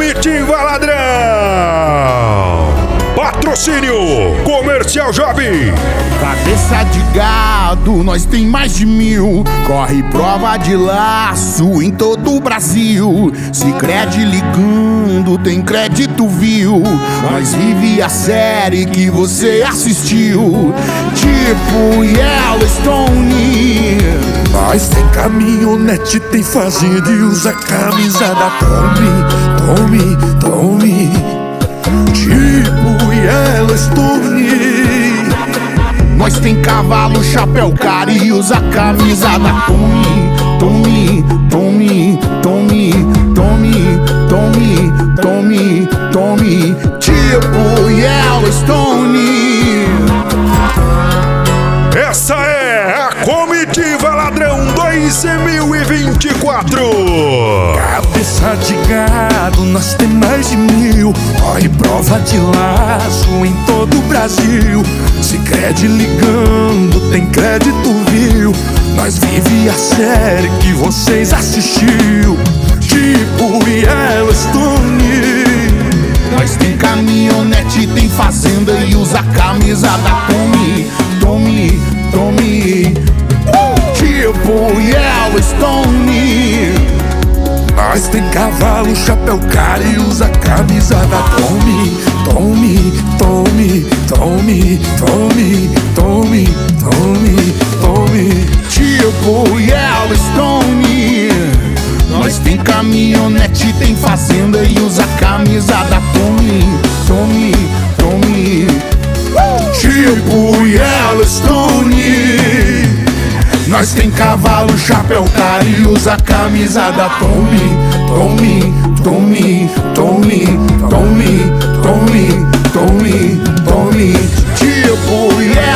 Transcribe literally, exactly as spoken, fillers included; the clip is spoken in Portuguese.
Comitiva Ladrão. Patrocínio Comercial Job. Cabeça de gado, nós tem mais de mil. Corre prova de laço em todo o Brasil. Sicredi ligando, tem crédito, viu? Nós vive a série que você assistiu, tipo Yellowstone. Nós tem caminhonete, tem fazenda e usa camisa da Tommy, Tommy, Tommy, tipo Yellowstone. Nós tem cavalo, chapéu caro e usa camisa da Tommy, Tommy, Tommy, Tommy, Tommy, Tommy, Tommy, Tommy, tipo Yellowstone. Essa é a Comitiva Ladrão dois mil e vinte e quatro. Cabeça de gado, nós tem mais de mil. Corre prova de laço em todo o Brasil. Sicredi ligando, tem crédito, viu? Nós vive a série que vocês assistiu, tipo Yellowstone. Nós tem caminhonete, tem fazenda e usa camisa da Tommy, Tommy, Tommy, tipo Yellowstone. Nós tem cavalo, chapéu caro e usa camisa da Tommy, Tommy, Tommy, Tommy, Tommy, Tommy, Tommy, Tommy, tipo Yellowstone. Nós tem caminhonete, tem fazenda e usa camisa da Tommy, Tommy, Tommy, tipo Yellowstone. Nós tem cavalo, chapéu caro e usa camisa da Tommy, Tommy, Tommy, Tommy, Tommy, Tommy, Tommy, Tommy, tipo Yellowstone.